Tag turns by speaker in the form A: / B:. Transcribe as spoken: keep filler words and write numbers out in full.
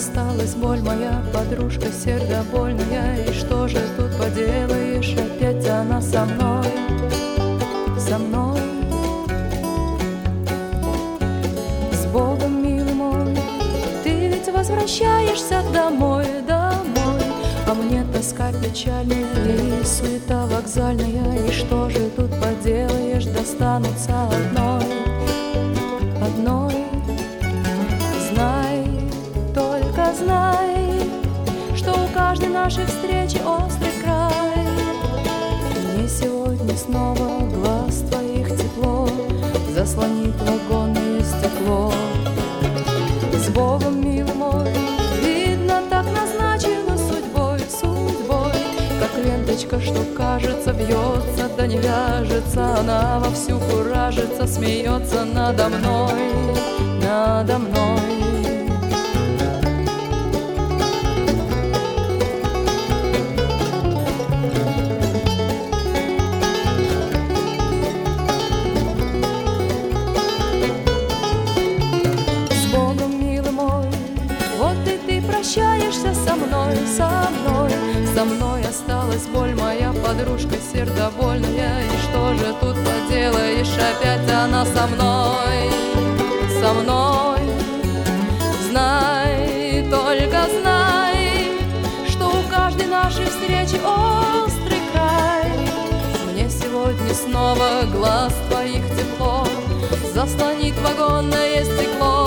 A: осталась боль моя, подружка сердобольная. И что же тут поделаешь, опять она со мной, со мной. С Богом, милый мой, ты ведь возвращаешься домой, домой. А мне тоска печальная и суета вокзальная. И что же тут поделаешь, достанутся одной, одной. Знай, только знай, что у каждой нашей встречи острый край. Мне сегодня снова глаз твоих тепло заслонит вагонное стекло. С Богом, милый мой, видно, так назначено судьбой, судьбой. Как ленточка, что кажется, вьется, да не вяжется. Она вовсю куражится, смеется надо мной, надо мной. Прощаешься со мной, со мной, со мной осталась боль моя, подружка сердобольная. И что же тут поделаешь, опять она со мной, со мной. Знай, только знай, что у каждой нашей встречи острый край. Мне сегодня снова глаз твоих тепло заслонит вагонное стекло.